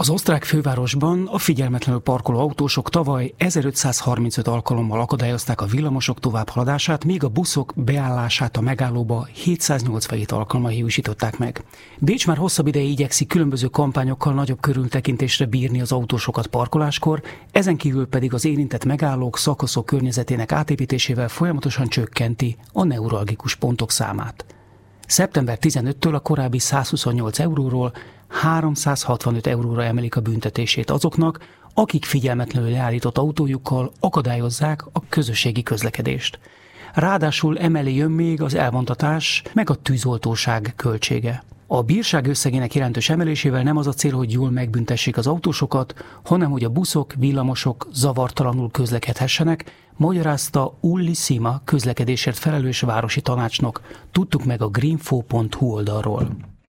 Az osztrák fővárosban a figyelmetlenül parkoló autósok tavaly 1535 alkalommal akadályozták a villamosok továbbhaladását, míg a buszok beállását a megállóba 787 alkalommal hiúsították meg. Bécs már hosszabb ideig igyekszik különböző kampányokkal nagyobb körültekintésre bírni az autósokat parkoláskor, ezen kívül pedig az érintett megállók, szakaszok környezetének átépítésével folyamatosan csökkenti a neuralgikus pontok számát. Szeptember 15-től a korábbi 128 euróról 365 euróra emelik a büntetését azoknak, akik figyelmetlenül leállított autójukkal akadályozzák a közösségi közlekedést. Ráadásul emellé jön még az elvontatás meg a tűzoltóság költsége. A bírság összegének jelentős emelésével nem az a cél, hogy jól megbüntessék az autósokat, hanem hogy a buszok, villamosok zavartalanul közlekedhessenek, magyarázta Ulli Sima közlekedésért felelős városi tanácsnok. Tudtuk meg a greenfo.hu oldalról.